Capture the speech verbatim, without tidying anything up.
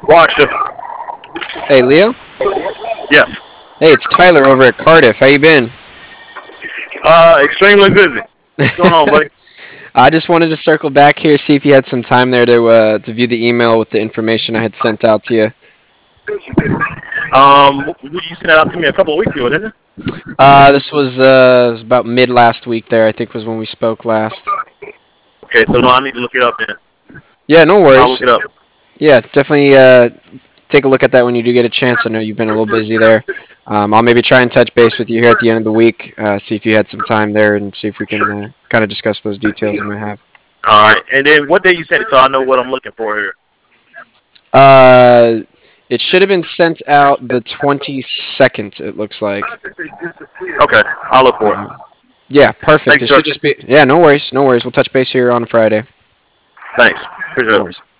Watched Hey, Leo. Yes. Hey, it's Tyler over at Cardiff. How you been? Uh, extremely busy. What's going on, buddy? I just wanted to circle back here, see if you had some time there to uh, to view the email with the information I had sent out to you. Um, you sent that out to me a couple of weeks ago, didn't you? Uh, this was, uh, was about mid last week there, I think was when we spoke last. Okay, so no, I need to look it up then. Yeah, no I'll worries. look it up. Yeah, definitely uh, take a look at that when you do get a chance. I know you've been a little busy there. Um, I'll maybe try and touch base with you here at the end of the week, uh, see if you had some time there, and see if we can uh, kind of discuss those details you might have. All right, and then what day you sent it so I know what I'm looking for here. Uh, it should have been sent out the twenty-second, it looks like. Okay, I'll look for it. Um, yeah, perfect. Thanks, It sir. should just be. Yeah, no worries. No worries. We'll touch base here on Friday. Thanks. Appreciate No it. worries.